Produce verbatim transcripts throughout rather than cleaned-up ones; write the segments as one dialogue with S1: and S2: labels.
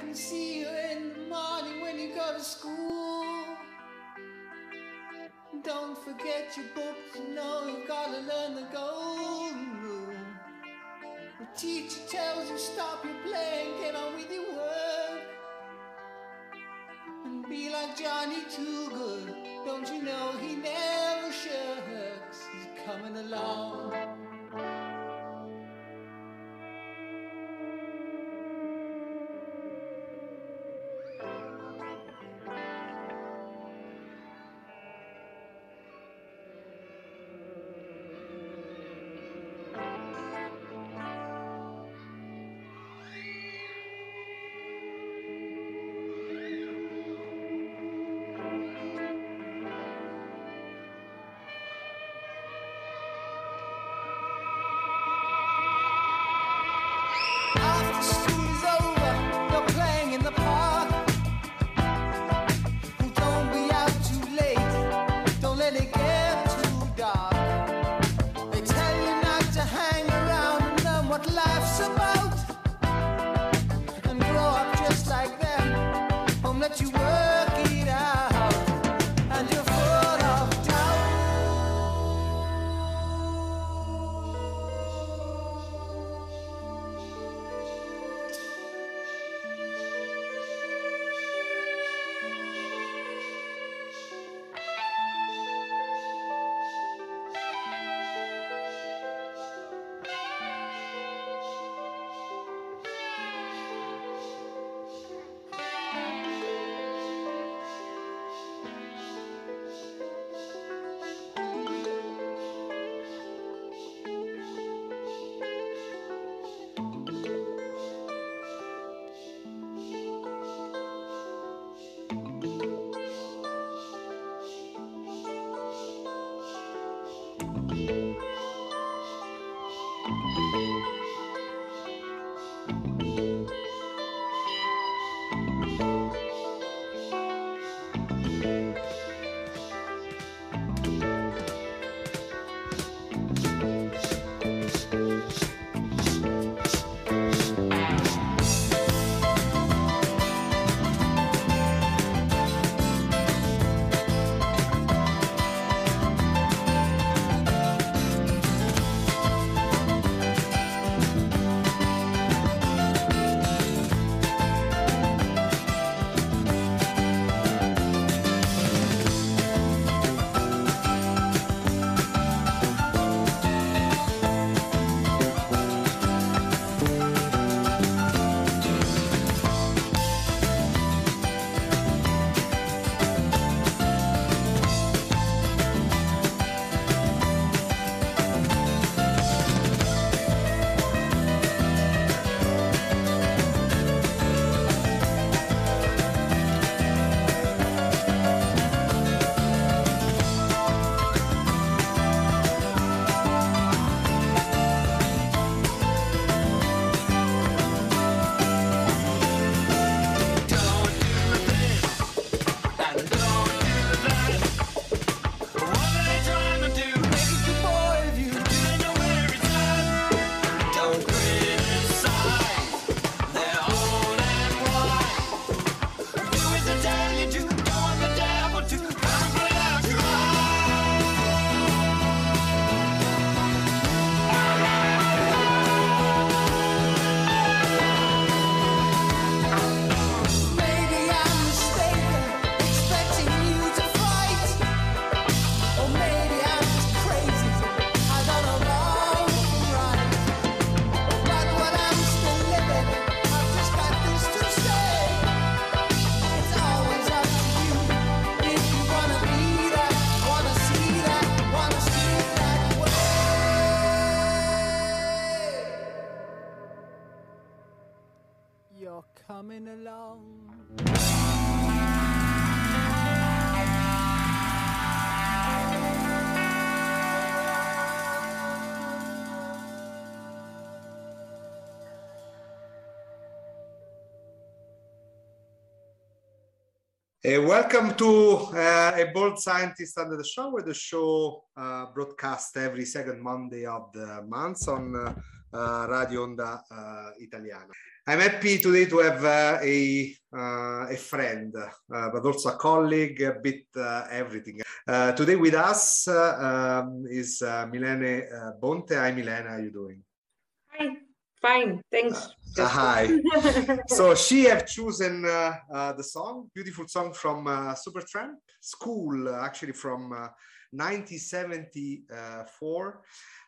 S1: can see you in the morning when you go to school. Don't forget your books, you know you've gotta learn the golden rule. The teacher tells you stop your playing, get on with your work. And be like Johnny Too Good, don't you know he never shirks. He's coming along. Coming along.
S2: Uh, welcome to uh, A Bold Scientist Under the Shower, the show uh, broadcast every second Monday of the month on uh, uh, Radio Onda uh, Italiana. I'm happy today to have uh, a, uh, a friend, uh, but also a colleague, a bit uh, everything. Uh, today with us uh, um, is uh, Milene uh, Bonte. Hi Milene, how are you doing?
S3: Hi. Fine, thanks.
S2: Uh, hi. So she have chosen uh, uh, the song, beautiful song from uh, Supertramp, School, uh, actually from uh, nineteen seventy-four.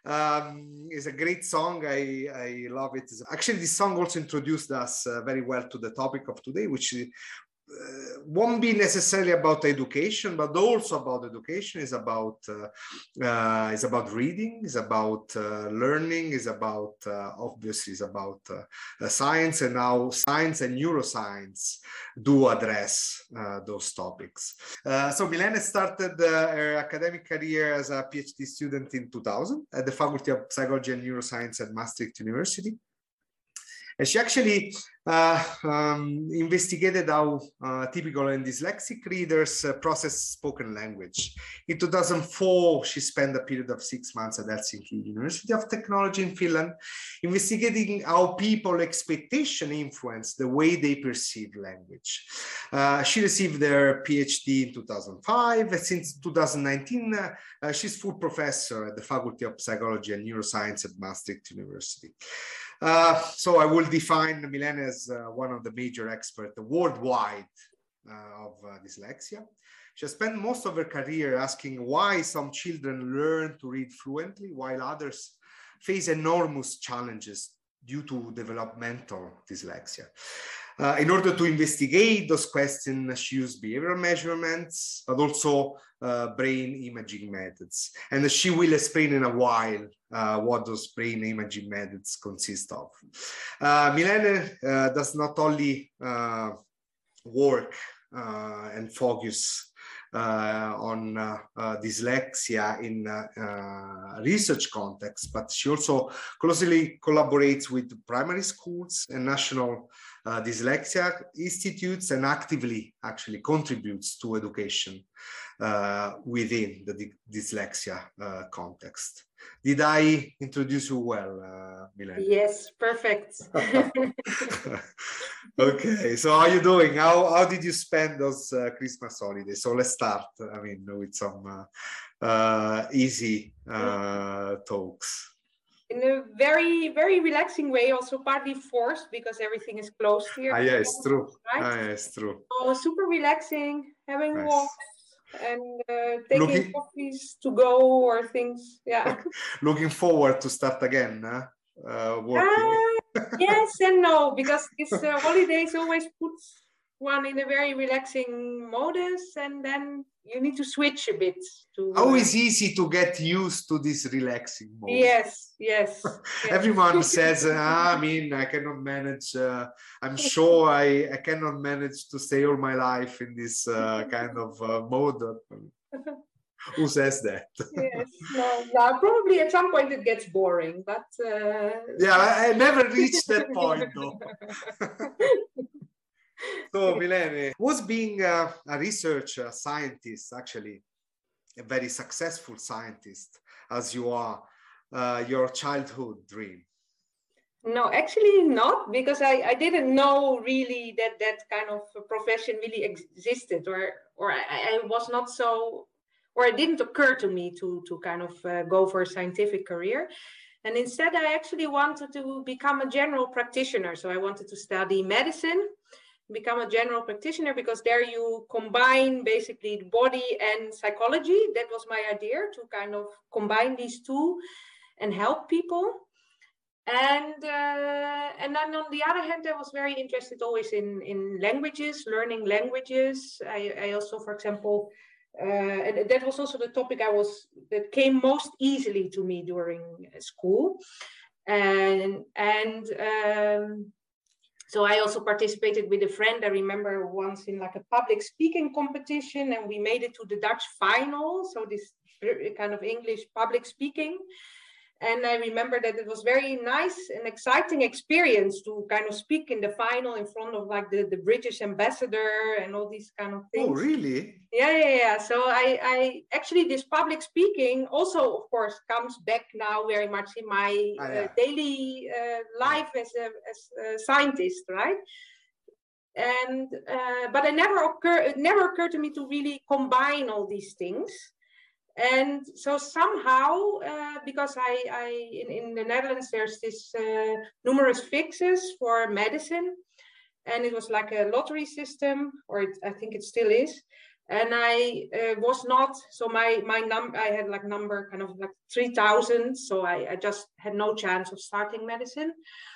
S2: Um, it's a great song. I, I love it. Actually, this song also introduced us uh, very well to the topic of today, which Uh, won't be necessarily about education, but also about education. Is about uh, uh, is about reading, is about uh, learning, is about uh, obviously is about uh, science, and how science and neuroscience do address uh, those topics. Uh, so Milene started uh, her academic career as a PhD student in two thousand at the Faculty of Psychology and Neuroscience at Maastricht University. And she actually uh, um, investigated how uh, typical and dyslexic readers uh, process spoken language. In two thousand four, she spent a period of six months at Helsinki University of Technology in Finland, investigating how people expectation influence the way they perceive language. Uh, she received her PhD in two thousand five, and since two thousand nineteen, uh, uh, she's full professor at the Faculty of Psychology and Neuroscience at Maastricht University. Uh, so I will define Milene as uh, one of the major experts worldwide uh, of uh, dyslexia. She has spent most of her career asking why some children learn to read fluently while others face enormous challenges due to developmental dyslexia. Uh, in order to investigate those questions, she used behavioral measurements, but also uh, brain imaging methods. And she will explain in a while uh, what those brain imaging methods consist of. Uh, Milene uh, does not only uh, work uh, and focus Uh, on uh, uh, dyslexia in uh, uh, research context, but she also closely collaborates with primary schools and national uh, dyslexia institutes, and actively actually contributes to education uh, within the dyslexia uh, context. Did I introduce you well, uh, Milene?
S3: Yes, perfect.
S2: Okay, so how are you doing? How how did you spend those uh, Christmas holidays? So let's start. I mean, with some uh, uh, easy uh, talks.
S3: In a very, very relaxing way, also partly forced because everything is closed here.
S2: Ah, yeah, it's true.
S3: Right?
S2: Ah, yeah, it's true.
S3: So super relaxing, having
S2: Nice.
S3: walks and uh, taking
S2: Looking...
S3: coffees to go or things. Yeah.
S2: Looking forward to start again, huh? Uh, working.
S3: Uh, yes and no, because this uh, holidays always puts one in a very relaxing modus, and then you need to switch a bit. To, uh...
S2: Always easy to get used to this relaxing mode.
S3: Yes, yes. yes.
S2: Everyone says, ah, I mean, I cannot manage. Uh, I'm sure I, I cannot manage to stay all my life in this uh, kind of uh, mode. Who says that?
S3: Yes, no, no, probably at some point it gets boring, but uh...
S2: yeah, I, I never reached that point though. So, Milene, was being a, a researcher, a scientist, actually a very successful scientist as you are, uh, your childhood dream?
S3: No, actually not, because I, I didn't know really that that kind of profession really existed, or or I, I was not so. Or it didn't occur to me to, to kind of uh, go for a scientific career. And instead, I actually wanted to become a general practitioner. So I wanted to study medicine, become a general practitioner, because there you combine basically the body and psychology. That was my idea, to kind of combine these two and help people. And uh, and then on the other hand, I was very interested always in, in languages, learning languages. I, I also, for example, Uh, and that was also the topic I was that came most easily to me during school, and and um, so I also participated with a friend. I remember once in like a public speaking competition, and we made it to the Dutch final. So this kind of English public speaking, And I remember that it was very nice and exciting experience to kind of speak in the final in front of like the, the British ambassador and all these kind of things.
S2: Oh, really?
S3: Yeah, yeah, yeah. So I, I actually, this public speaking also, of course, comes back now very much in my
S2: Ah, yeah.
S3: uh, daily uh, life as a, as a scientist, right? And uh, but it never occur it never occurred to me to really combine all these things. And so somehow, uh, because I, I in, in the Netherlands, there's this uh, numerous fixes for medicine, and it was like a lottery system, or it, I think it still is. And I uh, was not, so my my number, I had like number kind of like three thousand, so I, I just had no chance of starting medicine.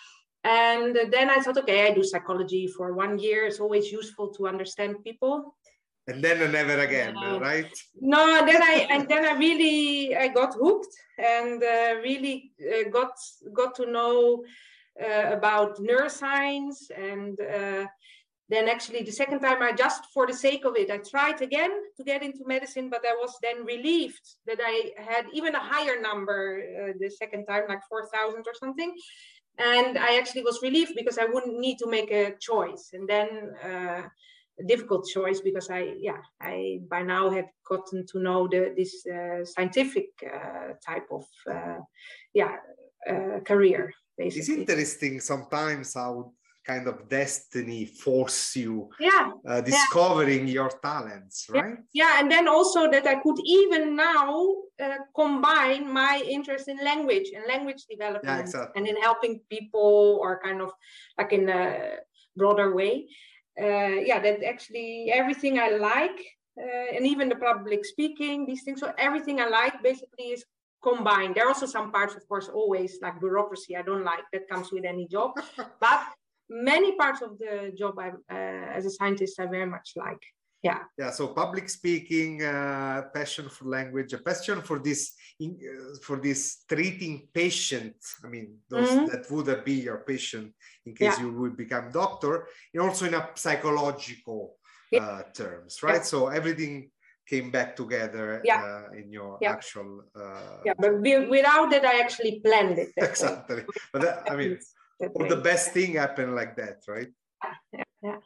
S3: And then I thought, okay, I do psychology for one year. It's always useful to understand people.
S2: And then never again, uh, right?
S3: No, and then I and then I really I got hooked and uh, really uh, got got to know uh, about neuroscience. And uh, then actually the second time, I just for the sake of it, I tried again to get into medicine, but I was then relieved that I had even a higher number uh, the second time, like four thousand or something. And I actually was relieved because I wouldn't need to make a choice. And then. Uh, A difficult choice because I, yeah, I by now had gotten to know the this uh, scientific uh, type of, uh, yeah, uh, career. Basically,
S2: it's interesting sometimes how kind of destiny force you,
S3: yeah,
S2: uh, discovering yeah. your talents, right?
S3: Yeah. yeah, and then also that I could even now uh, combine my interest in language and language development,
S2: yeah, exactly.
S3: and in helping people, or kind of like in a broader way. Uh, yeah, that actually everything I like, uh, and even the public speaking, these things, so everything I like basically is combined. There are also some parts, of course, always like bureaucracy I don't like, that comes with any job, but many parts of the job I, uh, as a scientist I very much like. Yeah.
S2: Yeah. So public speaking, uh, passion for language, a passion for this, in, uh, for this treating patients. I mean, those mm-hmm. that would be your patient in case yeah. you would become doctor, and also in a psychological yeah. uh, terms, right? Yeah. So everything came back together yeah. uh, in your yeah. actual. Uh,
S3: yeah, but without that, I actually planned it.
S2: Exactly. But that, I mean, all the best thing happened like that, right?
S3: Yeah. yeah.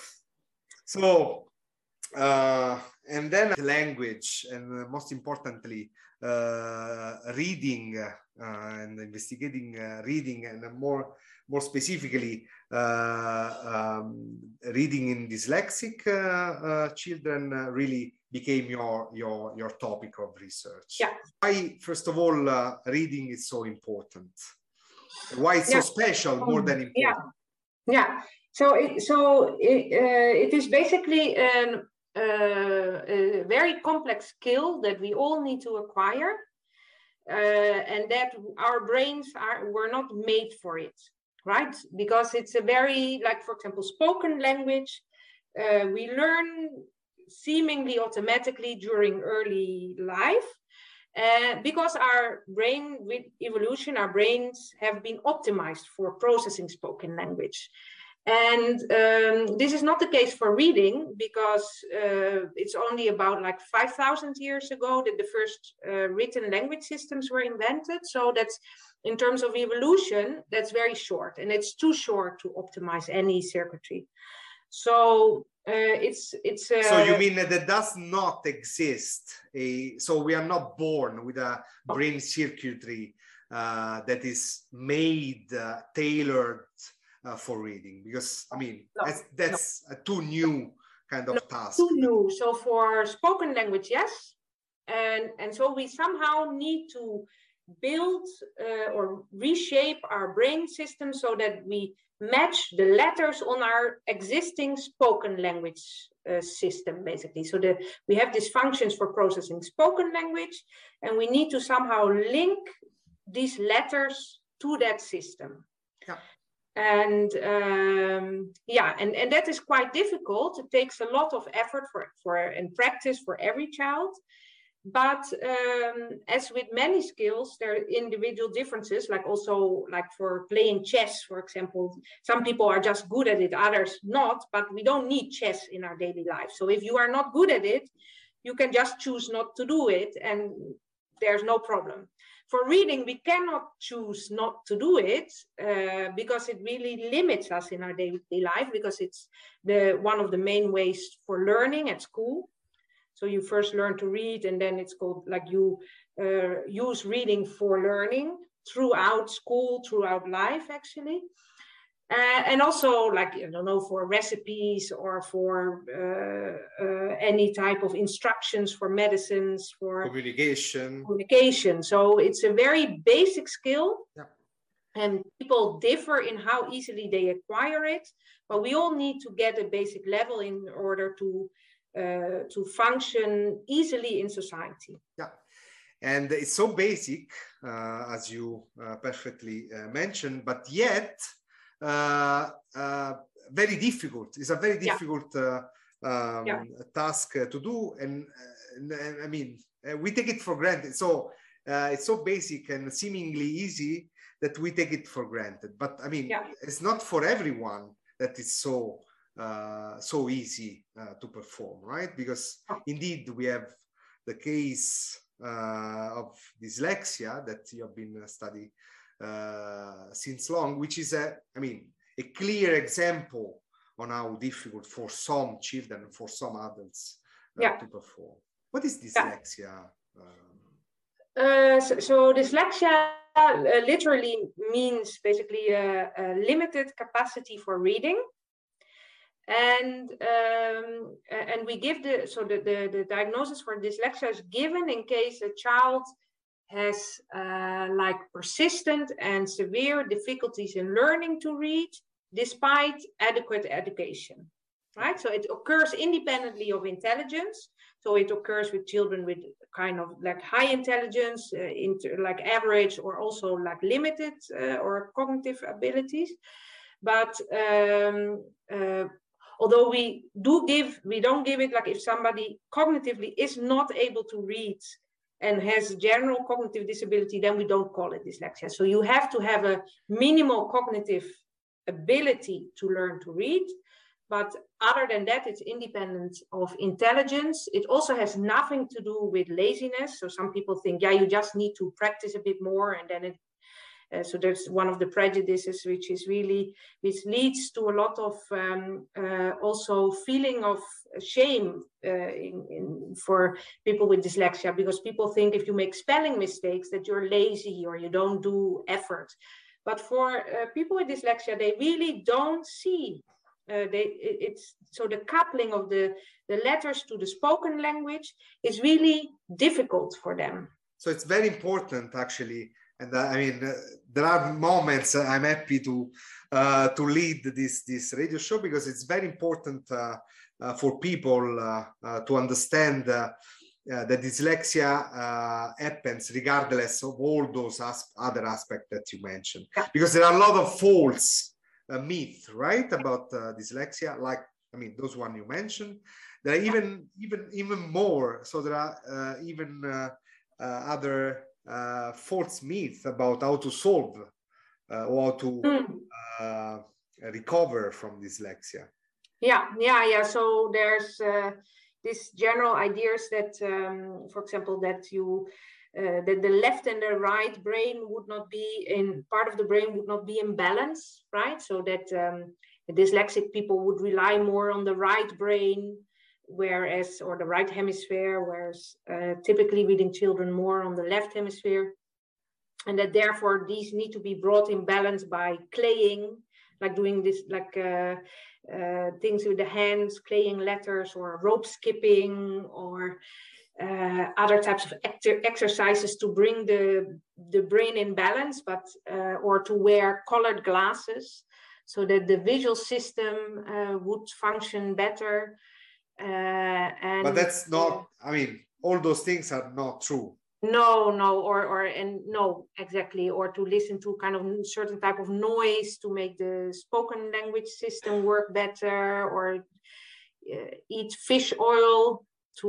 S2: So. Uh, and then language, and uh, most importantly, uh, reading uh, and investigating uh, reading, and more more specifically, uh, um, reading in dyslexic uh, uh, children uh, really became your your your topic of research.
S3: Yeah.
S2: Why, first of all, uh, reading is so important? Why it's yeah. so special, more than important?
S3: Yeah. Yeah. So it, so it, uh, it is basically an Uh, a very complex skill that we all need to acquire, uh, and that our brains are were not made for it, right? Because it's a very, like, for example, spoken language, uh, we learn seemingly automatically during early life, uh, because our brain, with evolution, our brains have been optimized for processing spoken language. And um, this is not the case for reading, because uh, it's only about like five thousand years ago that the first uh, written language systems were invented. So that's, in terms of evolution, that's very short, and it's too short to optimize any circuitry. So uh, it's it's. Uh,
S2: so you mean that there does not exist a? So we are not born with a brain circuitry uh, that is made, uh, tailored. Uh, for reading, because I mean no, that's, that's no. a too new kind of no, task.
S3: Too new. So for spoken language, yes, and and so we somehow need to build uh, or reshape our brain system so that we match the letters on our existing spoken language uh, system, basically. So that we have these functions for processing spoken language, and we need to somehow link these letters to that system.
S2: Yeah.
S3: And um, yeah, and, and that is quite difficult. It takes a lot of effort for, for and practice for every child. But um, as with many skills, there are individual differences, like also like for playing chess, for example. Some people are just good at it, others not, but we don't need chess in our daily life. So if you are not good at it, you can just choose not to do it, and there's no problem. for reading, we cannot choose not to do it uh, because it really limits us in our daily life, because it's the one of the main ways for learning at school. So you first learn to read, and then it's called like you uh, use reading for learning throughout school, throughout life, actually. Uh, and also, like, I don't know, for recipes or for uh, uh, any type of instructions for medicines, for
S2: communication.
S3: communication. So it's a very basic skill.
S2: Yeah.
S3: And people differ in how easily they acquire it. But we all need to get a basic level in order to, uh, to function easily in society.
S2: Yeah. And it's so basic, uh, as you uh, perfectly uh, mentioned, but yet, Uh, uh, very difficult. It's a very difficult yeah. uh, um, yeah. task uh, to do, and, uh, I mean, uh, we take it for granted. So uh, it's so basic and seemingly easy that we take it for granted. But I mean, yeah. it's not for everyone that it's so uh, so easy uh, to perform, right? Because indeed we have the case uh, of dyslexia that you have been studying Uh, since long, which is a, I mean, a clear example on how difficult for some children and for some adults uh, yeah. to perform. What is dyslexia? Yeah. Um,
S3: uh, so, so dyslexia uh, literally means basically a, a limited capacity for reading. And um, and we give the, so the, the, the diagnosis for dyslexia is given in case a child has uh, like persistent and severe difficulties in learning to read despite adequate education, right? So it occurs independently of intelligence. So it occurs with children with kind of like high intelligence, uh, inter, like average, or also like limited uh, or cognitive abilities. But um, uh, although we do give, we don't give it like if somebody cognitively is not able to read and has general cognitive disability, then we don't call it dyslexia. So you have to have a minimal cognitive ability to learn to read. But other than that, it's independent of intelligence. It also has nothing to do with laziness. So some people think, yeah, you just need to practice a bit more, and then it, uh, so there's one of the prejudices, which is really, which leads to a lot of um, uh, also feeling of shame uh, in, in, for people with dyslexia, because people think if you make spelling mistakes that you're lazy or you don't do effort. But for uh, people with dyslexia, they really don't see. Uh, they, it, it's so the coupling of the, the letters to the spoken language is really difficult for them.
S2: So it's very important, actually. And uh, I mean, uh, there are moments uh, I'm happy to uh, to lead this this radio show, because it's very important uh, uh, for people uh, uh, to understand uh, uh, that dyslexia uh, happens regardless of all those as other aspects that you mentioned. Yeah. Because there are a lot of false uh, myths, right, about uh, dyslexia. Like, I mean, those one you mentioned. There are even even even more. So there are uh, even uh, uh, other. Uh, false myth about how to solve uh, or how to mm. uh, recover from dyslexia.
S3: Yeah, yeah, yeah. So there's uh, this general ideas that, um, for example, that you uh, that the left and the right brain would not be in part of the brain would not be in balance, right? So that um, the dyslexic people would rely more on the right brain, whereas, or the right hemisphere, whereas uh, typically reading children more on the left hemisphere, and that therefore these need to be brought in balance by claying, like doing this, like uh, uh, things with the hands, claying letters, or rope skipping, or uh, other types of exercises to bring the the brain in balance, but uh, or to wear colored glasses so that the visual system uh, would function better. Uh, and
S2: but that's not, I mean, all those things are not true.
S3: No, no, or or and no, exactly, or to listen to kind of certain type of noise to make the spoken language system work better, or uh, eat fish oil to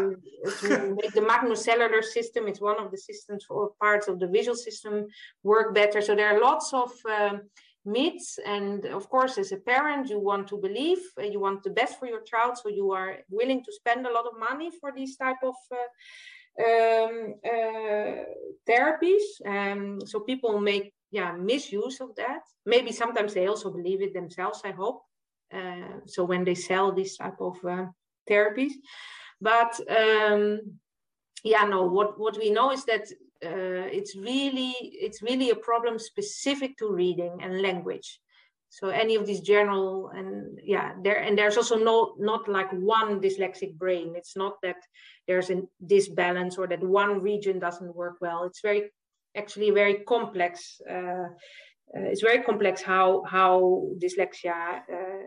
S3: to make the magnocellular system, it's one of the systems or parts of the visual system, work better. So there are lots of um, myths, and of course as a parent you want to believe, uh, you want the best for your child, so you are willing to spend a lot of money for these type of uh, um, uh, therapies. Um, so people make yeah misuse of that. Maybe sometimes they also believe it themselves, I hope. Uh, so when they sell this type of uh, therapies. But um, yeah, no, what, what we know is that uh, it's really it's really a problem specific to reading and language. So any of these general and yeah, there and there's also no not like one dyslexic brain. It's not that there's a disbalance or that one region doesn't work well. It's very actually very complex. Uh, uh, it's very complex how how dyslexia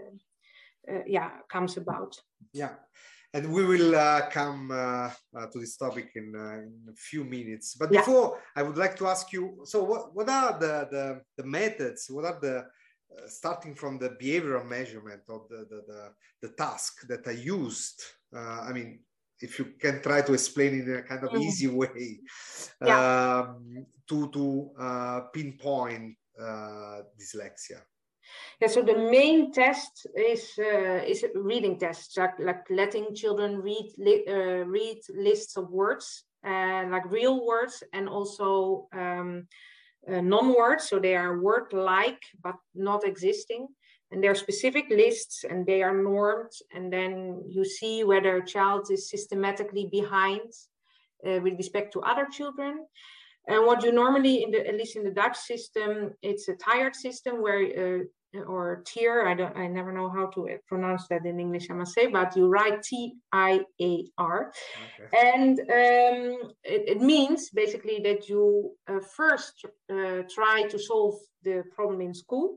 S3: uh, uh, yeah comes about.
S2: Yeah. And we will uh, come uh, uh, to this topic in, uh, in a few minutes. But before, yeah. I would like to ask you, so what, what are the, the, the methods, what are the, uh, starting from the behavioral measurement of the, the, the, the task that are used? Uh, I mean, if you can try to explain in a kind of mm. easy way, yeah. um, to, to uh, pinpoint uh, dyslexia.
S3: Yeah, so the main test is uh, is reading tests, like, like letting children read li uh, read lists of words, uh, like real words, and also um, uh, non-words. So they are word-like but not existing, and they're specific lists, and they are normed. And then you see whether a child is systematically behind uh, with respect to other children. And what you normally, in the, at least in the Dutch system, it's a tiered system where. Uh, or tier, I don't, I never know how to pronounce that in English, I must say, but you write T I A R. Okay. And um, it, it means basically that you uh, first uh, try to solve the problem in school.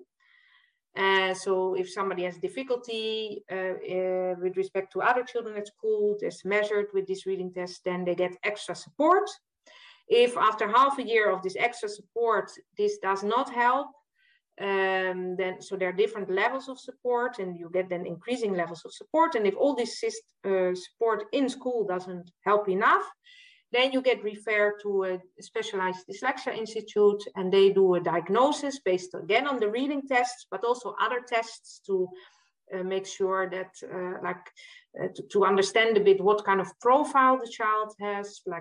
S3: Uh, so if somebody has difficulty uh, uh, with respect to other children at school, that's measured with this reading test, then they get extra support. If after half a year of this extra support, this does not help, Um, then so there are different levels of support, and you get then increasing levels of support. And if all this uh, support in school doesn't help enough, then you get referred to a specialized dyslexia institute, and they do a diagnosis based again on the reading tests, but also other tests to uh, make sure that uh, like uh, to, to understand a bit what kind of profile the child has, like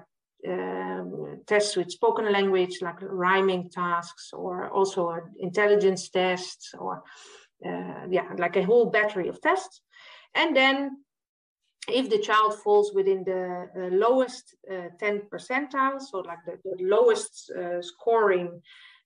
S3: Um, tests with spoken language, like rhyming tasks, or also intelligence tests, or uh, yeah, like a whole battery of tests. And then if the child falls within the uh, lowest uh, ten percentile, so like the, the lowest uh, scoring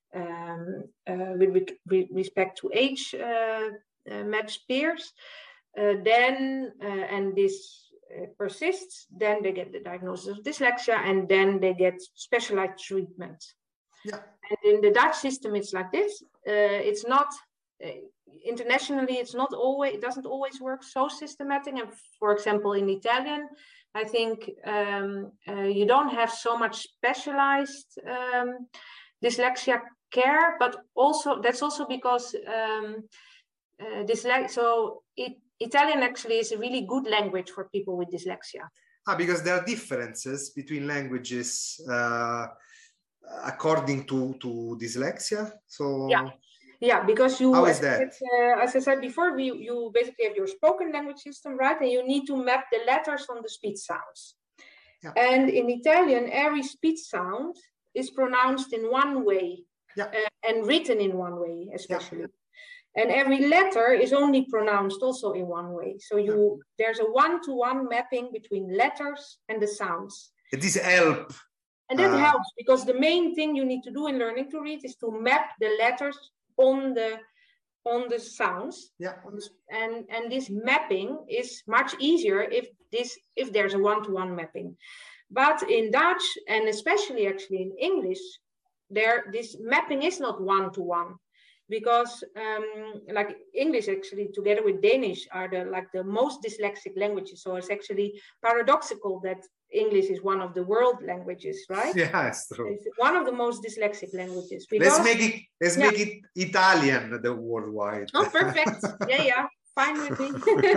S3: um, uh, with, with respect to age uh, uh, matched peers, uh, then uh, and this Uh, persists, then they get the diagnosis of dyslexia, and then they get specialized treatment.
S2: Yeah.
S3: And in the Dutch system, it's like this. Uh, it's not uh, internationally. It's not always. It doesn't always work so systematic. And for example, in Italian, I think um, uh, you don't have so much specialized um, dyslexia care, but also that's also because um, uh, dyslexia. So it. Italian actually is a really good language for people with dyslexia.
S2: Ah, because there are differences between languages uh, according to, to dyslexia. So
S3: yeah, yeah, because you.
S2: How is that?
S3: Uh, as I said before, we, you basically have your spoken language system, right? And you need to map the letters on the speech sounds. Yeah. And in Italian, every speech sound is pronounced in one way,
S2: yeah.
S3: uh, and written in one way, especially.
S2: Yeah.
S3: And every letter is only pronounced also in one way. So you there's a one-to-one mapping between letters and the sounds.
S2: This help.
S3: And that
S2: uh,
S3: helps because the main thing you need to do in learning to read is to map the letters on the on the sounds.
S2: Yeah.
S3: And and this mapping is much easier if this if there's a one-to-one mapping. But in Dutch, and especially actually in English, there this mapping is not one-to-one. Because um, like English actually together with Danish are the like the most dyslexic languages. So it's actually paradoxical that English is one of the world languages, right?
S2: Yeah, it's true.
S3: It's one of the most dyslexic languages. Because,
S2: let's make it let's yeah. make it Italian the worldwide.
S3: Oh, perfect. Yeah, yeah. Fine with me.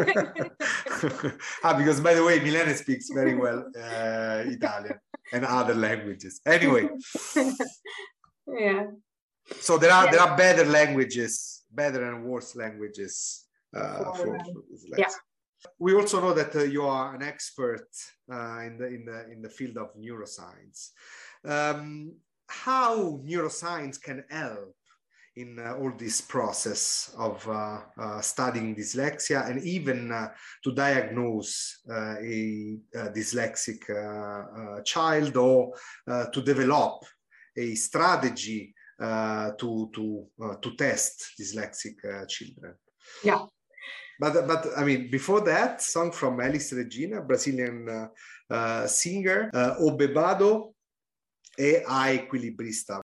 S2: ah, because by the way, Milene speaks very well uh, Italian and other languages. Anyway.
S3: Yeah.
S2: So there are
S3: yeah.
S2: there are better languages, better and worse languages uh, for, for dyslexia.
S3: Yeah,
S2: We also know that uh, you are an expert uh, in the in the in the field of neuroscience. Um, how neuroscience can help in uh, all this process of uh, uh, studying dyslexia, and even uh, to diagnose uh, a, a dyslexic uh, uh, child, or uh, to develop a strategy uh, to to uh, to test dyslexic uh, children.
S3: Yeah.
S2: But but I mean, before that, song from Elis Regina, Brazilian uh, uh, singer, uh, O Bebado e a Equilibrista.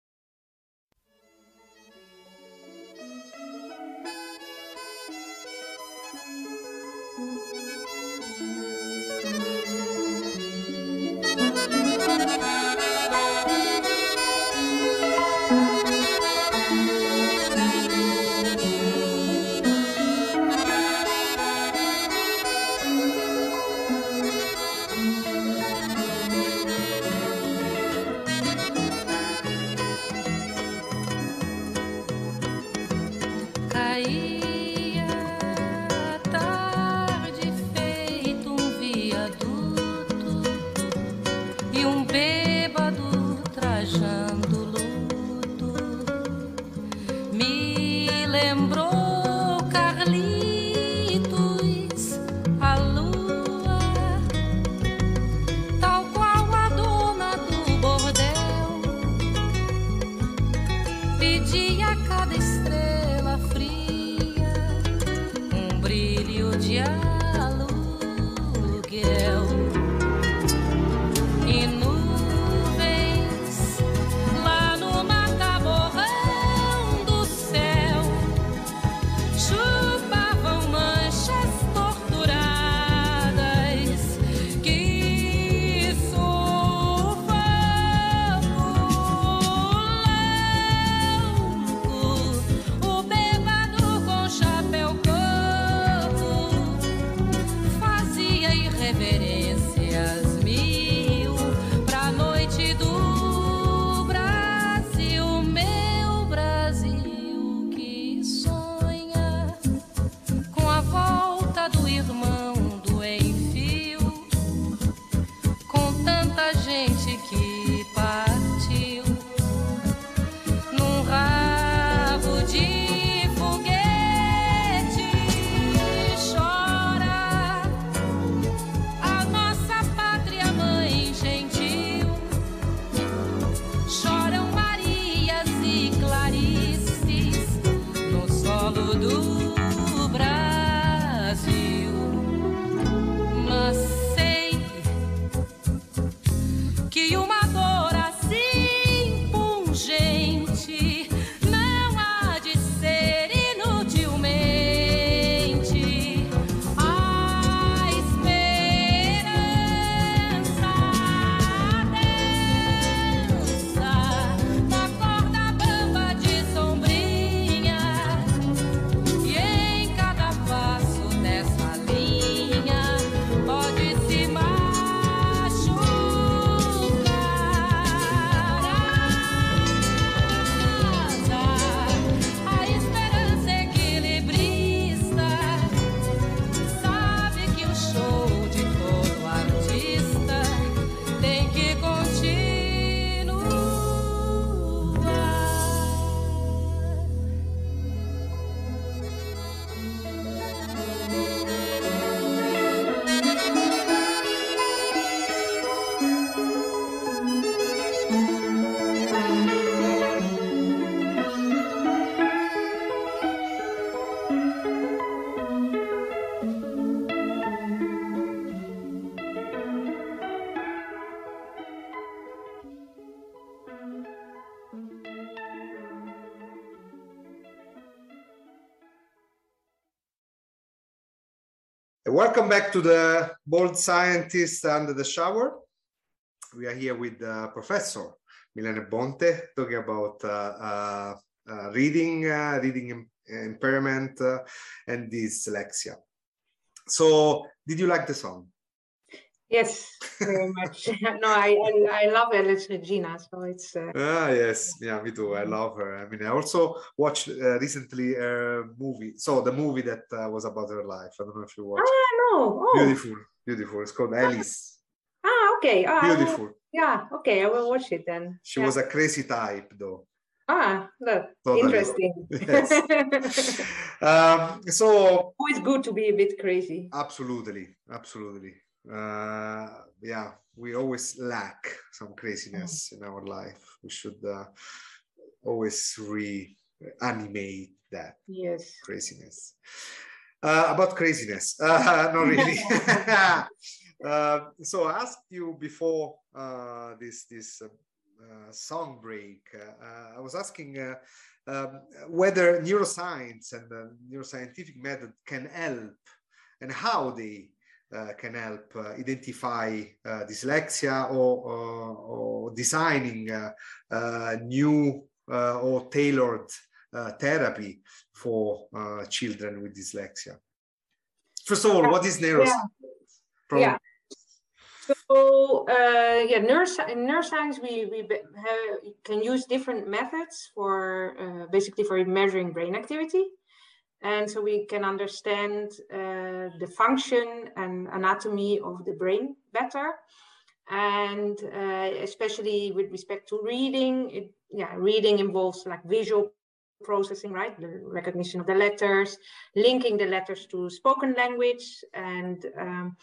S2: Welcome back to the Bold Scientist Under the Shower. We are here with uh, Professor Milene Bonte talking about uh, uh, uh, reading, uh, reading im impairment uh, and dyslexia. So, did you like the song?
S3: Yes, very much. No, I, I I love Alice Regina, so it's. Uh,
S2: Ah, yes, yeah, me too. I love her. I mean, I also watched uh, recently a movie. So the movie that uh, was about her life. I don't know if you watched.
S3: ah, no. Oh.
S2: Beautiful, beautiful. It's called Alice.
S3: Ah, okay. Ah, I will-
S2: Beautiful.
S3: yeah, okay. I will watch it then.
S2: She
S3: Yeah.
S2: was a crazy type, though.
S3: Ah, look,
S2: Totally.
S3: interesting.
S2: Yes. Um, so
S3: Always good to be a bit crazy.
S2: absolutely, absolutely. Uh, yeah, we always lack some craziness in our life. We should uh, always reanimate that
S3: Yes.
S2: craziness. Uh, about craziness, uh, not really. uh, so I asked you before uh, this this uh, uh, song break. Uh, I was asking uh, um, whether neuroscience and the neuroscientific method can help, and how they uh, can help uh, identify uh, dyslexia, or, or, or designing uh, uh, new uh, or tailored uh, therapy for uh, children with dyslexia. First of all, what is neuroscience?
S3: Yeah. yeah. So uh, yeah, neuroscience, in neuroscience, we, we have, can use different methods for uh, basically for measuring brain activity. And so we can understand uh, the function and anatomy of the brain better. And uh, especially with respect to reading, it, yeah, reading involves like visual processing, right? The recognition of the letters, linking the letters to spoken language, and um,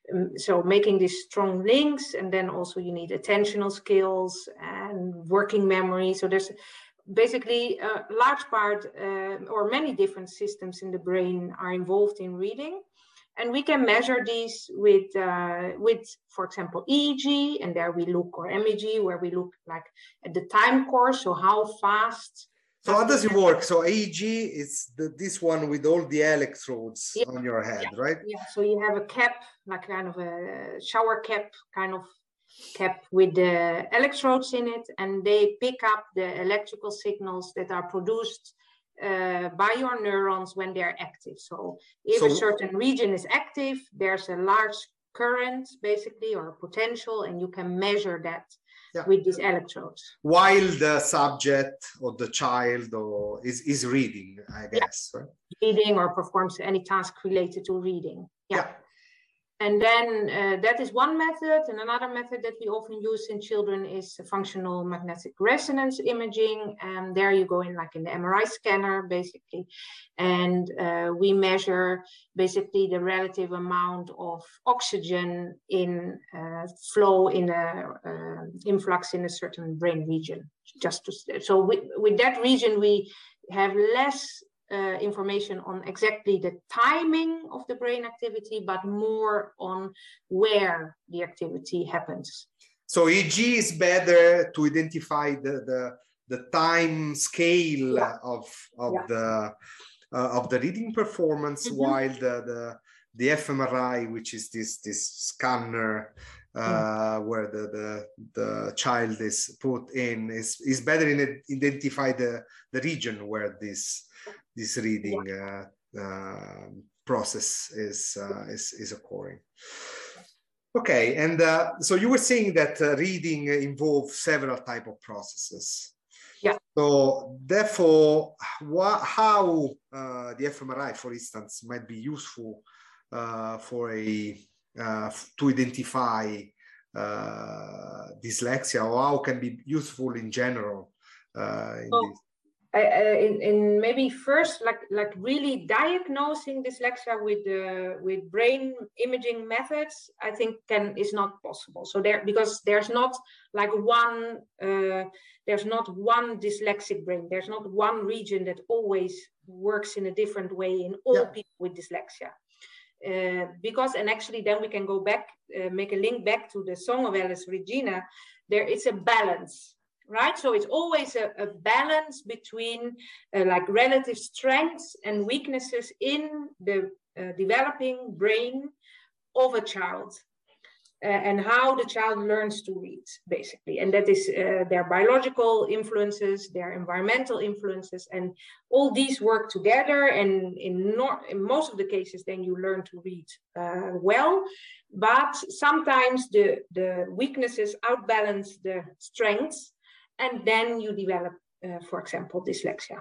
S3: so making these strong links. And then also you need attentional skills and working memory. So there's basically a large part uh, or many different systems in the brain are involved in reading. And we can measure these with, uh, with, for example, E E G, and there we look, or M E G, where we look like at the time course, so how fast.
S2: So how does it work? So E E G is the, this one with all the electrodes yeah. on your head,
S3: yeah.
S2: right?
S3: Yeah, so you have a cap, like kind of a shower cap, kind of cap with the electrodes in it, and they pick up the electrical signals that are produced Uh, by your neurons when they're active. So if so, a certain region is active, there's a large current basically, or potential, and you can measure that yeah. with these electrodes.
S2: While the subject or the child or is, is reading, I guess. Yeah. Right?
S3: Reading or performs any task related to reading. Yeah. yeah. And then uh, that is one method. And another method that we often use in children is functional magnetic resonance imaging. And there you go in like in the M R I scanner, basically. And uh, we measure basically the relative amount of oxygen in uh, flow in a uh, influx in a certain brain region. Just to, so with, with that region, we have less Uh, information on exactly the timing of the brain activity, but more on where the activity happens.
S2: So E E G is better to identify the the, the time scale yeah. of of yeah. the uh, of the reading performance, mm-hmm. while the, the the F M R I, which is this this scanner uh, mm. where the, the the child is put in, is is better in identify the the region where this this reading yeah. uh, uh, process is, uh, is is occurring. Okay, and uh, so you were saying that uh, reading involves several type of processes.
S3: Yeah.
S2: So therefore, wh- how uh, the F M R I, for instance, might be useful uh, for a uh, to identify uh, dyslexia, or how can be useful in general uh, in
S3: oh.
S2: this?
S3: Uh, in, in maybe first, like like really diagnosing dyslexia with uh, with brain imaging methods, I think can is not possible. So there, because there's not like one uh, there's not one dyslexic brain. There's not one region that always works in a different way in all yeah. people with dyslexia. Uh, because and actually then we can go back, uh, make a link back to the song of Alice Regina. There is a balance. Right, so it's always a, a balance between uh, like relative strengths and weaknesses in the uh, developing brain of a child. uh, and how the child learns to read, basically. And that is uh, their biological influences, their environmental influences, and all these work together. And in, nor in most of the cases, then you learn to read uh, well. But sometimes the, the weaknesses outbalance the strengths, and then you develop, uh, for example, dyslexia.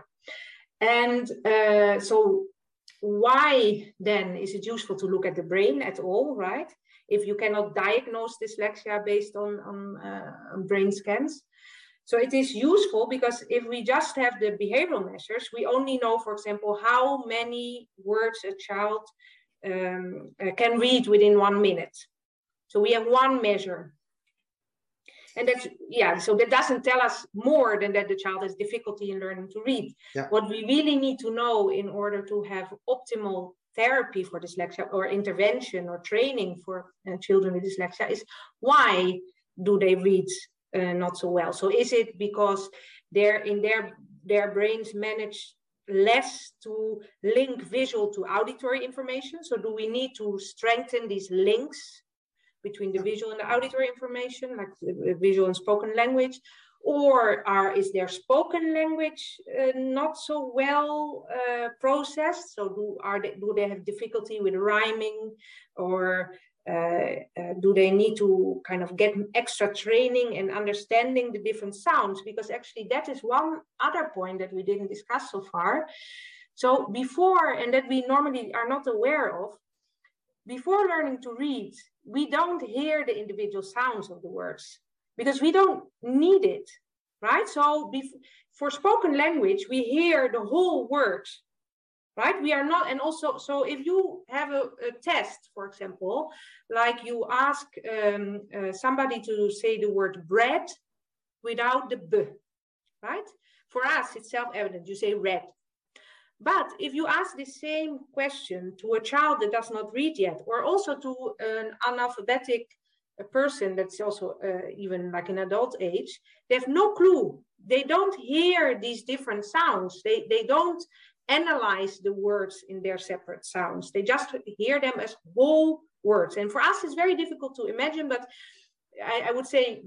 S3: And uh, so why then is it useful to look at the brain at all, right? If you cannot diagnose dyslexia based on, on, uh, on brain scans. So it is useful because if we just have the behavioral measures, we only know, for example, how many words a child um, uh, can read within one minute. So we have one measure. And that's, yeah, so that doesn't tell us more than that the child has difficulty in learning to read.
S2: Yeah.
S3: What we really need to know in order to have optimal therapy for dyslexia or intervention or training for uh, children with dyslexia is why do they read uh, not so well? So is it because they're in their, their brains manage less to link visual to auditory information? So do we need to strengthen these links between the visual and the auditory information, like the visual and spoken language? Or are, is their spoken language uh, not so well uh, processed? So do, are they, do they have difficulty with rhyming, or uh, uh, do they need to kind of get extra training and understanding the different sounds? Because actually that is one other point that we didn't discuss so far. So before, and that we normally are not aware of, before learning to read, we don't hear the individual sounds of the words, because we don't need it, right? So for spoken language, we hear the whole word, right? We are not, and also, so if you have a, a test, for example, like you ask um, uh, somebody to say the word bread without the b, right? For us, it's self-evident, you say red. But if you ask the same question to a child that does not read yet, or also to an analphabetic a person that's also uh, even like an adult age, they have no clue. They don't hear these different sounds. They, they don't analyze the words in their separate sounds. They just hear them as whole words. And for us, it's very difficult to imagine, but I, I would say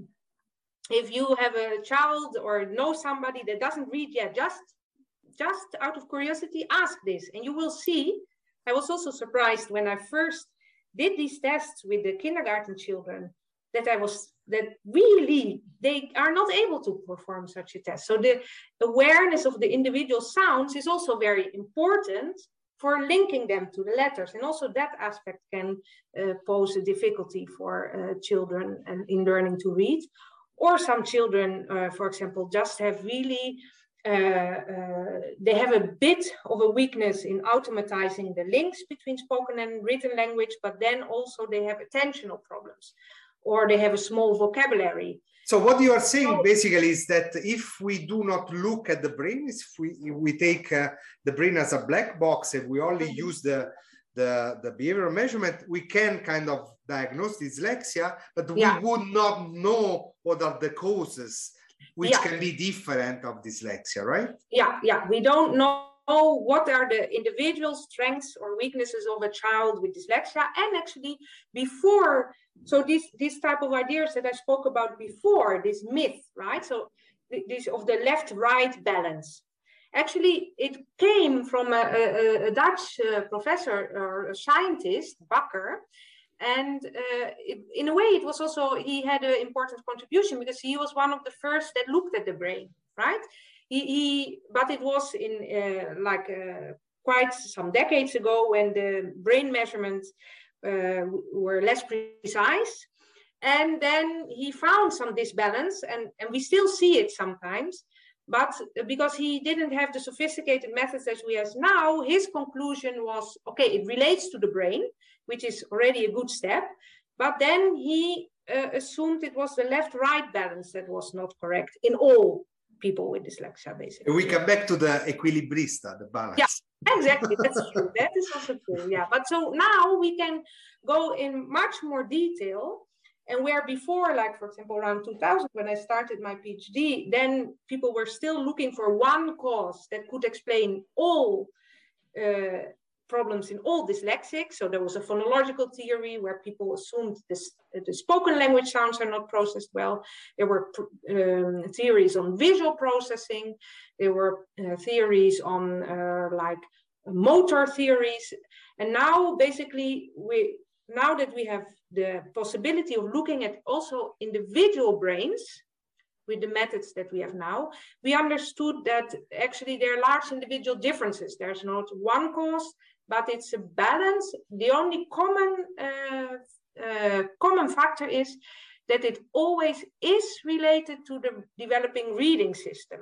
S3: if you have a child or know somebody that doesn't read yet, just, just out of curiosity, ask this, and you will see. I was also surprised when I first did these tests with the kindergarten children that I was, that really, they are not able to perform such a test. So the awareness of the individual sounds is also very important for linking them to the letters. And also that aspect can uh, pose a difficulty for uh, children and in learning to read. Or some children, uh, for example, just have really, uh, uh, they have a bit of a weakness in automatizing the links between spoken and written language, but then also they have attentional problems, or they have a small vocabulary.
S2: So what you are saying so, basically is that if we do not look at the brain, if we, if we take uh, the brain as a black box, if we only use the, the, the behavioral measurement, we can kind of diagnose dyslexia, but we yeah. would not know what are the causes which yeah. can be different of dyslexia, right?
S3: Yeah, yeah, we don't know what are the individual strengths or weaknesses of a child with dyslexia. And actually before, so this, this type of ideas that I spoke about before, this myth, right? So this of the left-right balance. Actually, it came from a, a, a Dutch uh, professor or a scientist, Bakker. And uh, it, in a way, it was also, he had an important contribution because he was one of the first that looked at the brain, right? He, he but it was in uh, like uh, quite some decades ago when the brain measurements uh, were less precise. And then he found some disbalance, and, and we still see it sometimes. But because he didn't have the sophisticated methods as we have now, his conclusion was, okay, it relates to the brain, which is already a good step. But then he uh, assumed it was the left-right balance that was not correct in all people with dyslexia, basically.
S2: We come back to the equilibrista, the balance.
S3: Yeah, exactly, that's true. That is also true, yeah. But so now we can go in much more detail. And where before, like, for example, around two thousand, when I started my PhD, then people were still looking for one cause that could explain all uh, problems in all dyslexics. So there was a phonological theory where people assumed this, the spoken language sounds are not processed well. There were um, theories on visual processing. There were uh, theories on uh, like motor theories. And now basically, we now that we have the possibility of looking at also individual brains, with the methods that we have now, we understood that actually there are large individual differences. There's not one cause, but it's a balance. The only common uh, uh, common factor is that it always is related to the developing reading system.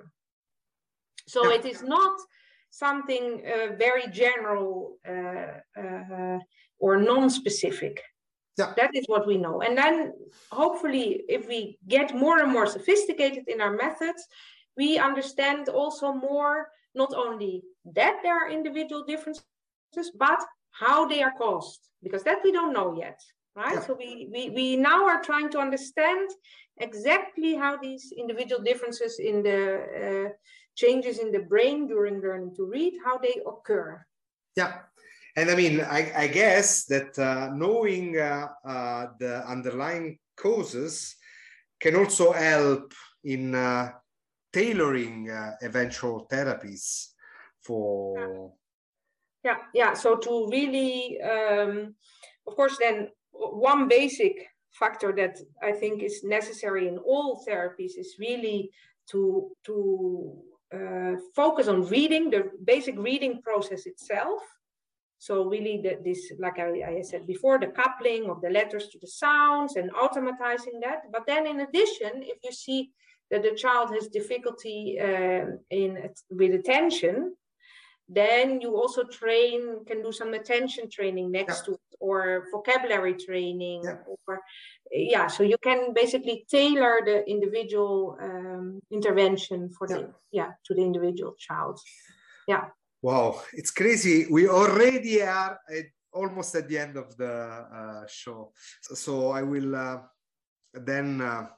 S3: So yeah. It is not something uh, very general uh, uh, or non-specific. Yeah. That is what we know. And then hopefully, if we get more and more sophisticated in our methods, we understand also more, not only that there are individual differences, but how they are caused, because that we don't know yet, right? Yeah. So we, we, we now are trying to understand exactly how these individual differences in the uh, changes in the brain during learning to read, how they occur.
S2: Yeah. And I mean, I, I guess that uh, knowing uh, uh, the underlying causes can also help in uh, tailoring uh, eventual therapies for...
S3: Yeah, yeah. So to really, um, of course, then one basic factor that I think is necessary in all therapies is really to, to uh, focus on reading, the basic reading process itself. So really the, this, like I, I said before, the coupling of the letters to the sounds and automatizing that. But then in addition, if you see that the child has difficulty uh, in with attention, then you also train, can do some attention training next yeah. to it, or vocabulary training. Yeah. Or, yeah, so you can basically tailor the individual um, intervention for the, yeah. yeah, to the individual child. Yeah.
S2: Wow, it's crazy. We already are at, almost at the end of the uh, show. So I will uh, then uh,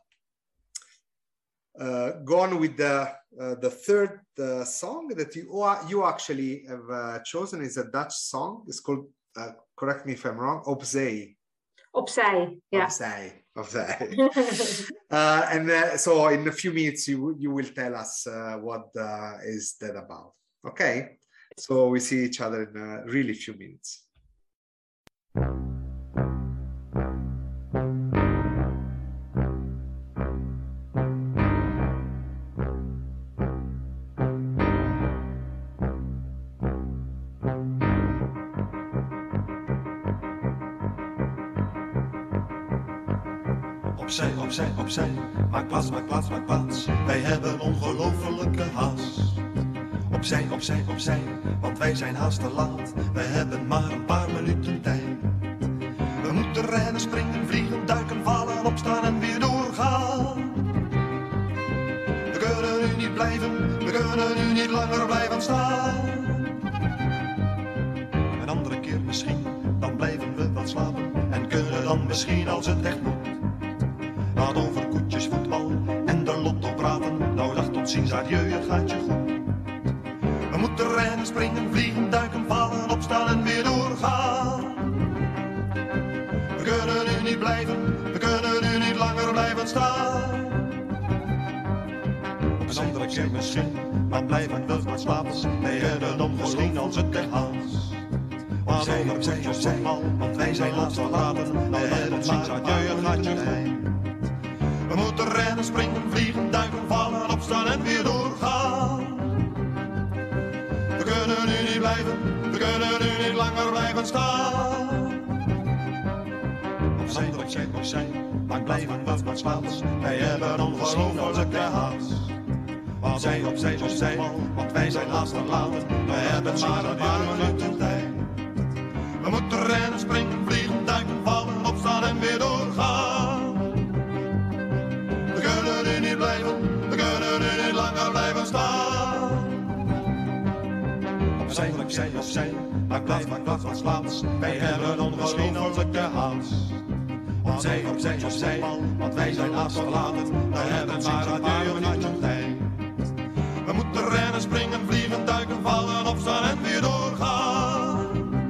S2: uh, go on with the, uh, the third uh, song that you, you actually have uh, chosen. Is a Dutch song. It's called, uh, correct me if I'm wrong, Opzij.
S3: Opzij, yeah.
S2: Opzij, Opzij. uh, and uh, so in a few minutes, you, you will tell us uh, what uh, is that about. Okay? So we see each other in a really few minutes.
S4: Opzij, opzij, opzij, maak plaats, maak plaats, maak plaats. Wij hebben ongelofelijke haast. Opzij, opzij, opzij, want wij zijn haast te laat. We hebben maar een paar minuten tijd. We moeten rennen, springen, vliegen, duiken, vallen, opstaan en weer doorgaan. We kunnen nu niet blijven, we kunnen nu niet langer blijven staan. Een andere keer misschien, dan blijven we wat slapen. En kunnen dan misschien als het echt moet. Laat over koetjes, voetbal en de lotto praten. Nou dag tot ziens, adieu, het gaat je goed. We moeten rennen, springen, vliegen, duiken, vallen, opstaan en weer doorgaan. We kunnen nu niet blijven, we kunnen nu niet langer blijven staan. Op een andere keer misschien, maar blijven we wat slapen. Wij hebben dan misschien als het echt haast. Laat over koetjes, voetbal, want wij zijn laatst verlaten. We hebben maar adieu, het gaat je goed. We moeten rennen, springen, vliegen, duiken, vallen, opstaan en weer doorgaan. We kunnen nu niet blijven, we kunnen nu niet langer blijven staan. Opzij, opzij, opzij, maar blijven we wat slapen. Wij hebben ongelooflijke haast. Opzij, opzij, opzij, want wij zijn haast verlaten. We hebben maar een paar minuten tijd. We moeten rennen, springen, vliegen, duiken, vallen, opstaan en weer doorgaan. We kunnen nu niet blijven, we kunnen nu niet langer blijven staan. Opzij, opzij, opzij, maak plaats, maak plaats, maak plaats. Wij hebben ongelooflijke haast. Opzij, opzij, opzij, want wij zijn haast verlaten. We hebben maar een paar minuten tijd. We moeten rennen, springen, vliegen, duiken, vallen, opstaan en weer doorgaan.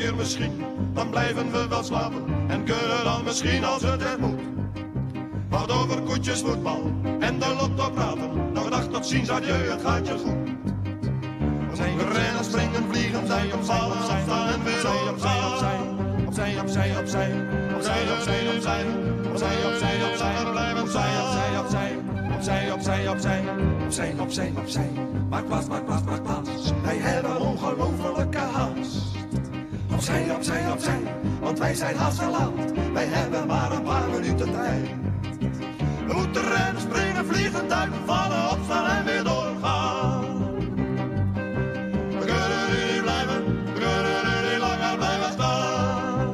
S4: keer misschien, dan blijven we wel slapen en kunnen dan misschien als het er moet. Wat over koetjes, voetbal en de lotto praten. Nog dag tot ziens, adieu, het gaat je goed. We rennen, springen, vliegen, zij opvallen, afstaan en weer opzij, opzij, opzij, opzij, opzij, opzij, opzij, opzij, opzij, opzij, opzij, we blijven opzij, opzij, opzij, opzij, opzij, opzij, opzij, opzij, opzij. Maar plaats, maar plaats, maar plaats. Wij hebben ongelofelijke haast. Opzij, opzij, opzij, want wij zijn haast te laat. Wij hebben maar een paar minuten tijd. We moeten rennen, springen, vliegen, duiken, vallen, opstaan en weer doorgaan. We kunnen nu niet blijven, we kunnen nu niet langer blijven staan.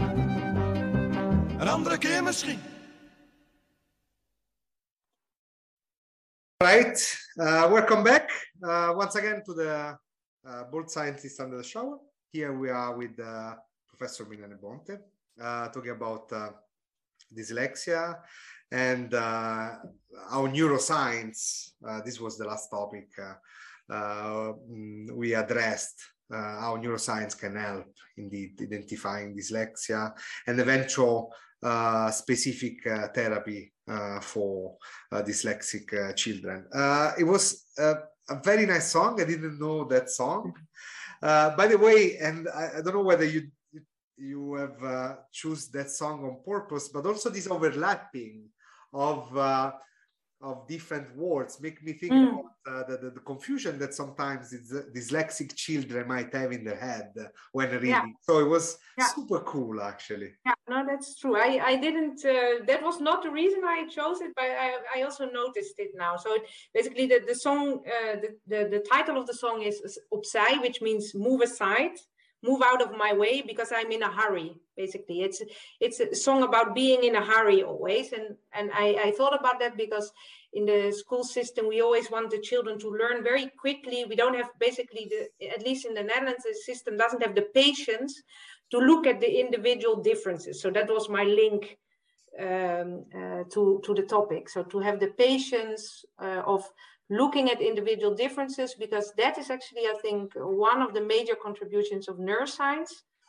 S4: Een andere keer misschien.
S2: Right, uh, welcome back uh, once again to the uh, Bold Scientist Under the Shower. Here we are with uh, Professor Milene Bonte uh, talking about uh, dyslexia and uh, our neuroscience. Uh, this was the last topic uh, uh, we addressed. Uh, how neuroscience can help indeed identifying dyslexia and eventual uh, specific uh, therapy uh, for uh, dyslexic uh, children. Uh, it was uh, a very nice song. I didn't know that song. Uh, by the way, and I, I don't know whether you you have uh, choose that song on purpose, but also this overlapping of uh, of different words make me think mm. about uh, the, the, the confusion that sometimes dyslexic children might have in their head when reading. Yeah. So it was yeah. super cool, actually.
S3: Yeah, no, that's true. I, I didn't, uh, that was not the reason I chose it, but I, I also noticed it now. So it, basically the, the song, uh, the, the, the title of the song is Opzij, which means move aside. Move out of my way because I'm in a hurry. Basically, it's it's a song about being in a hurry always, and and I, I thought about that because in the school system we always want the children to learn very quickly. We don't have basically the at least in the Netherlands the system doesn't have the patience to look at the individual differences. So that was my link um, uh, to to the topic. So to have the patience uh, of looking at individual differences, because that is actually, I think, one of the major contributions of neuroscience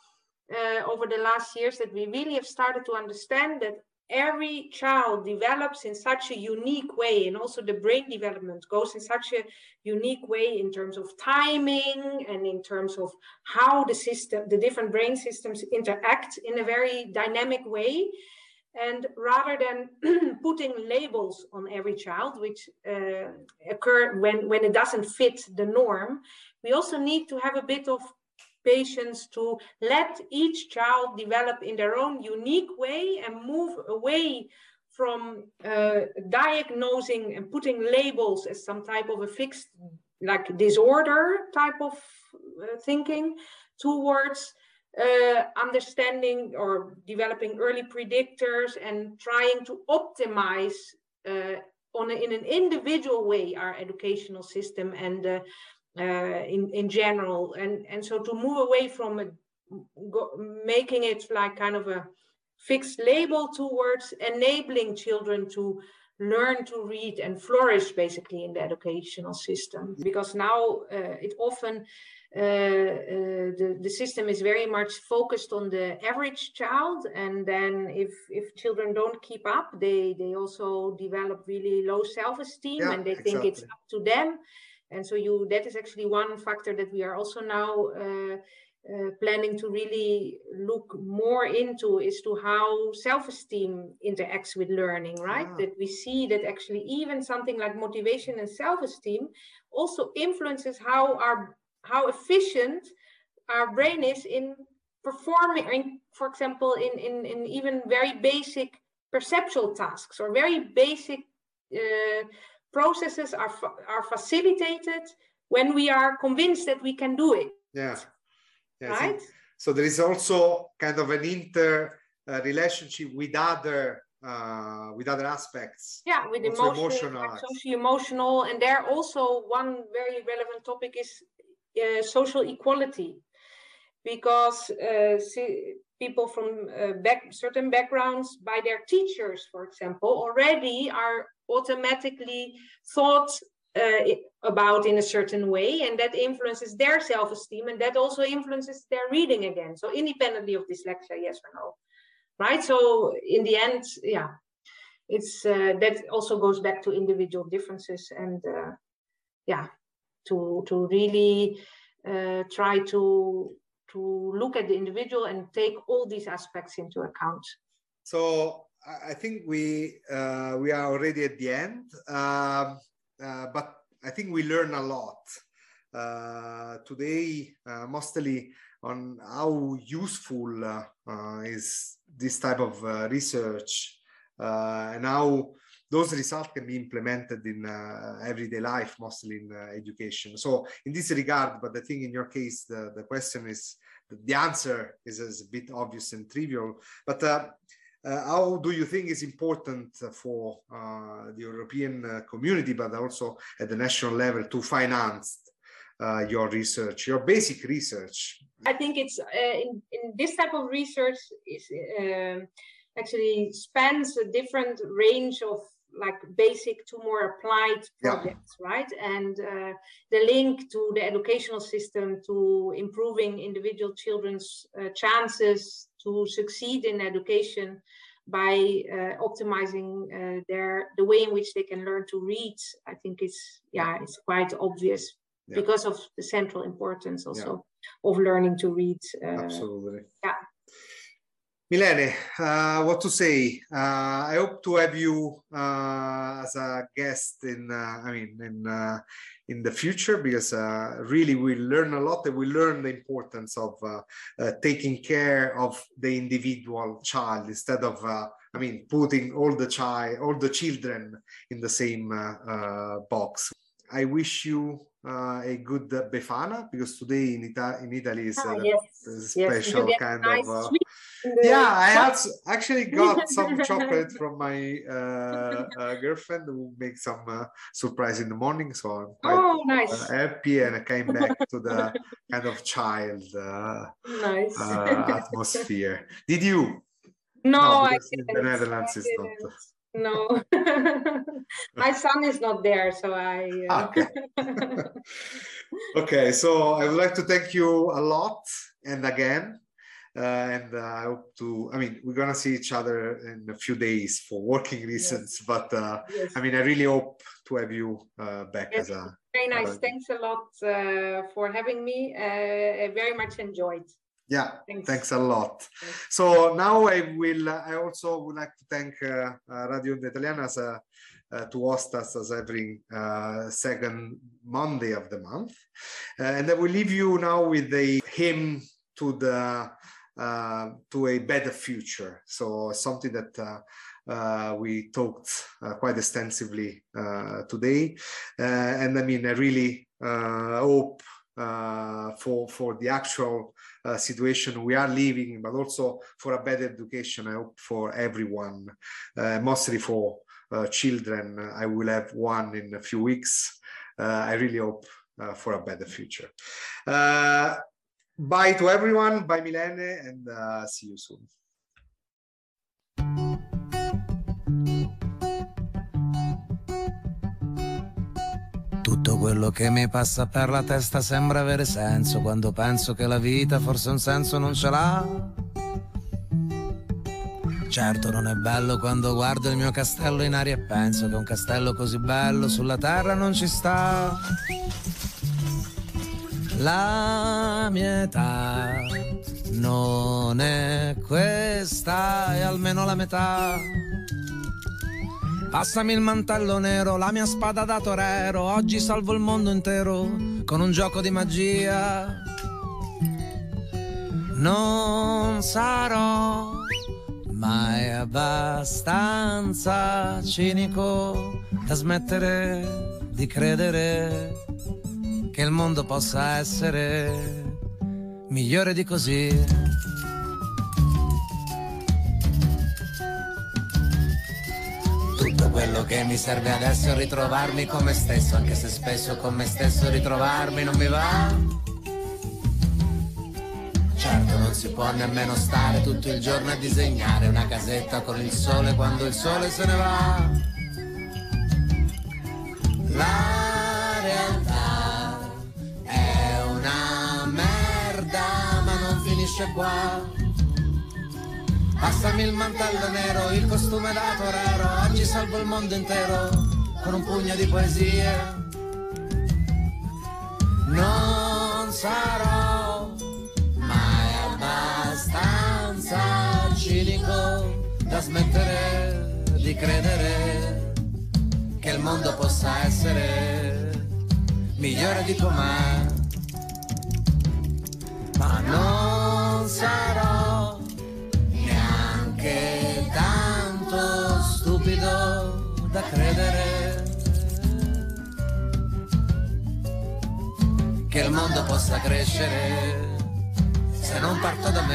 S3: uh, over the last years, that we really have started to understand that every child develops in such a unique way, and also the brain development goes in such a unique way in terms of timing and in terms of how the system, the different brain systems interact in a very dynamic way. And rather than putting labels on every child, which uh, occur when, when it doesn't fit the norm, we also need to have a bit of patience to let each child develop in their own unique way and move away from uh, diagnosing and putting labels as some type of a fixed, like disorder type of uh, thinking, towards Uh, understanding or developing early predictors and trying to optimize uh, on a, in an individual way our educational system and uh, uh, in, in general. And, and so to move away from a, go, making it like kind of a fixed label towards enabling children to learn to read and flourish basically in the educational system. Because now uh, it often Uh, uh, the, the system is very much focused on the average child, and then if if children don't keep up, they they also develop really low self-esteem, yeah, and they exactly. think it's up to them. And so you that is actually one factor that we are also now uh, uh, planning to really look more into, is to how self-esteem interacts with learning, right? Yeah. That we see that actually even something like motivation and self-esteem also influences how our how efficient our brain is in performing, in, for example, in, in, in even very basic perceptual tasks, or very basic uh, processes are, are facilitated when we are convinced that we can do it.
S2: Yeah. yeah
S3: right?
S2: So there is also kind of an inter uh, relationship with other Uh, with other aspects.
S3: Yeah, with emotional, emotional socio-emotional, and there also one very relevant topic is uh, social equality, because uh, see, people from uh, back, certain backgrounds, by their teachers, for example, already are automatically thought uh, about in a certain way, and that influences their self-esteem, and that also influences their reading again. So independently of dyslexia, yes or no, right? So in the end, yeah, it's uh, that also goes back to individual differences, and uh, yeah, to to really uh, try to to look at the individual and take all these aspects into account.
S2: So I think we uh, we are already at the end, uh, uh, but I think we learn a lot uh, today, uh, mostly on how useful uh, uh, is this type of uh, research uh, and how those results can be implemented in uh, everyday life, mostly in uh, education. So in this regard, but I think in your case, the, the question is, the answer is, is a bit obvious and trivial, but uh, uh, how do you think is important for uh, the European uh, community, but also at the national level, to finance uh, your research, your basic research?
S3: I think it's uh, in, in this type of research is uh, actually spans a different range of like basic to more applied projects, yeah. right? And uh, the link to the educational system, to improving individual children's uh, chances to succeed in education by uh, optimizing uh, their the way in which they can learn to read, I think it's yeah, it's quite obvious yeah. because of the central importance also yeah. of learning to read. Uh,
S2: Absolutely.
S3: Yeah.
S2: Milene, uh, what to say? Uh, I hope to have you uh, as a guest in, uh, I mean, in uh, in the future, because uh, really we learn a lot, and we learn the importance of uh, uh, taking care of the individual child instead of, uh, I mean, putting all the child, all the children in the same uh, uh, box. I wish you uh, a good uh, Befana, because today in, Ita in Italy is uh,
S3: ah, yes.
S2: a special
S3: yes.
S2: kind
S3: nice
S2: of. Uh,
S3: the...
S2: Yeah, I had actually got some chocolate from my uh, uh, girlfriend, who makes some uh, surprise in the morning. So I'm quite
S3: oh, nice.
S2: uh, happy, and I came back to the kind of child uh,
S3: nice.
S2: uh, atmosphere. Did you?
S3: No,
S2: no
S3: I
S2: didn't.
S3: In
S2: the Netherlands
S3: I
S2: is
S3: didn't.
S2: not.
S3: No, my son is not there, so I. Uh...
S2: Okay. Okay, so I would like to thank you a lot, and again. Uh, and uh, I hope to, I mean, we're going to see each other in a few days for working reasons, yes. but uh,
S3: yes.
S2: I mean, I really hope to have you uh, back
S3: yes.
S2: as a...
S3: Very nice.
S2: Uh,
S3: thanks a lot uh, for having me. Uh, I very much enjoyed.
S2: Yeah,
S3: thanks,
S2: thanks a lot. Thanks. So now I will, uh, I also would like to thank uh, uh, Radio Onda Italiana as a, uh, to host us as every uh, second Monday of the month. Uh, and I will leave you now with a hymn to the Uh, to a better future. So something that uh, uh, we talked uh, quite extensively uh, today. Uh, and I mean, I really uh, hope uh, for, for the actual uh, situation we are living, but also for a better education. I hope for everyone, uh, mostly for uh, children. I will have one in a few weeks. Uh, I really hope uh, for a better future. Uh, Bye to everyone, bye Milene, and uh, see you soon.
S5: Tutto quello che mi passa per la testa sembra avere senso quando penso che la vita forse un senso non ce l'ha. Certo non è bello quando guardo il mio castello in aria e penso che un castello così bello sulla terra non ci sta. La mia età non è questa, è almeno la metà. Passami il mantello nero, la mia spada da torero. Oggi salvo il mondo intero con un gioco di magia. Non sarò mai abbastanza cinico da smettere di credere che il mondo possa essere migliore di così. Tutto quello che mi serve adesso è ritrovarmi con me stesso, anche se spesso con me stesso ritrovarmi non mi va. Certo non si può nemmeno stare tutto il giorno a disegnare una casetta con il sole quando il sole se ne va. La finisce qua. Passami il mantello nero, il costume da torero, oggi salvo il mondo intero con un pugno di poesie. Non sarò mai abbastanza cinico da smettere di credere che il mondo possa essere migliore di com'è, ma non sarò neanche tanto stupido da credere che il mondo possa crescere se non parto da